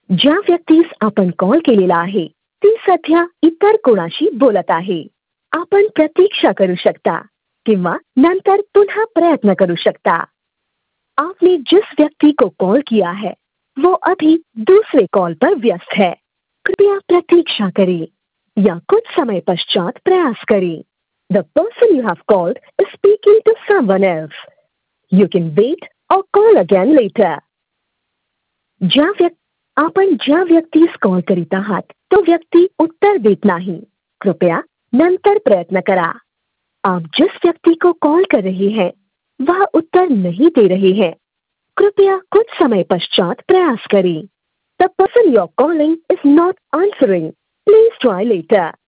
ज्या व्यक्तीस आपण कॉल केलेला आहे ती सध्या इतर कोणाशी बोलत आहे. आपण प्रतीक्षा करू शकता किंवा नंतर पुनः प्रयत्न करू सकता. आपने जिस व्यक्ति को कॉल किया है वो अभी दूसरे कॉल पर व्यस्त है. कृपया प्रतीक्षा करें या कुछ समय पश्चात प्रयास करें. The person you have called is speaking to someone else. You can wait or call again later. आपण ज्या व्यक्तीस कॉल करीत आहात तो व्यक्ति उत्तर देत नाही. कृपया नंतर प्रयत्न करा. आप जिस व्यक्ति को कॉल कर रहे हैं वह उत्तर नहीं दे रहे हैं. कृपया कुछ समय पश्चात प्रयास करें. The person you're calling is not answering. Please try later.